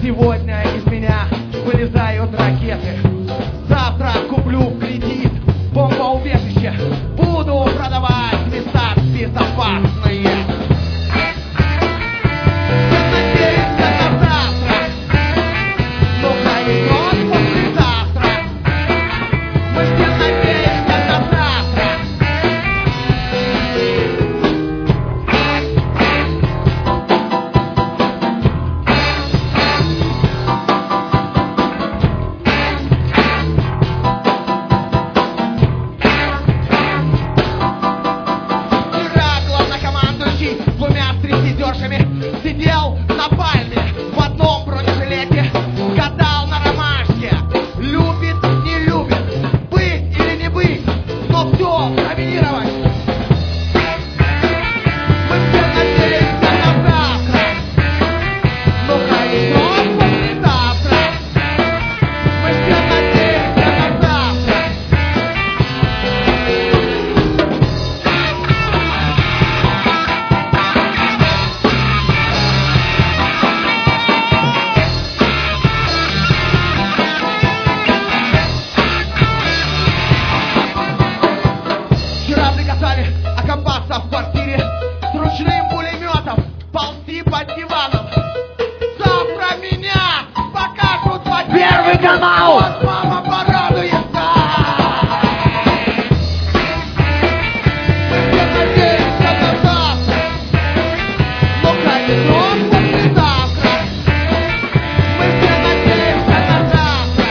Сегодня из меня вылезают ракеты. Завтра куплю в кредит бомбоубежище. Буду продавать места безопасные. Надеюсь, это завтра, но пройдет послезавтра. Мы все надеемся на завтра. Вчера главнокомандующий двумя стресидершами сидел на пальме в одном бронежилете, гадал на ромашке, любит, не любит, быть или не быть, но все комбинировать. Мы все надеемся на завтра, но пройдет послезавтра. Мы все надеемся на завтра. Вчера приказали окопаться в квартире с ручным пулеметом, ползти под диваном. Завтра меня покажут по Первый канал! Вот мама порадуется. Мы все надеемся на завтра, но пройдет послезавтра. Мы все надеемся на завтра.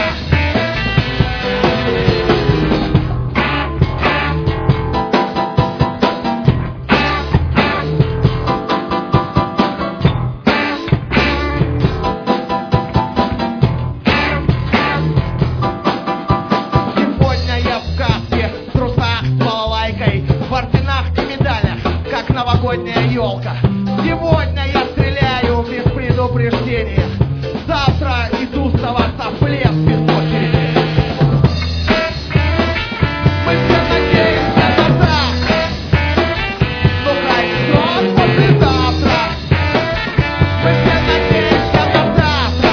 Сегодня я в каске, в трусах с балалайкой, в орденах и медалях, как новогодняя елка. Сегодня я стреляю без предупреждения. Завтра иду сдаваться в плен без очереди. Мы все надеемся на завтра, но пройдет послезавтра. Мы все надеемся на завтра.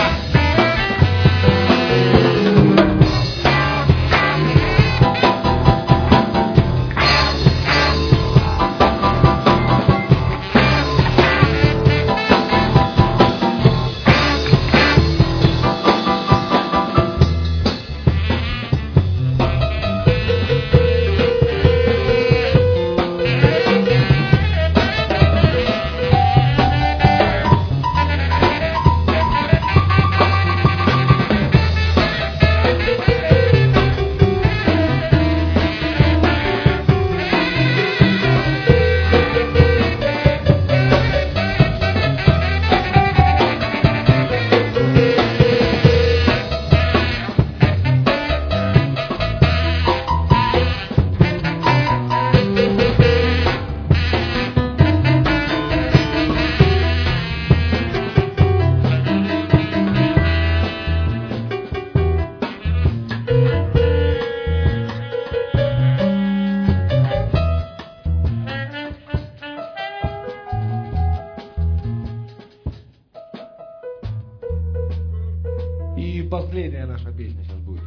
И последняя наша песня сейчас будет.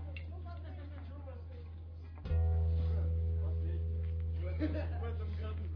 В этом году.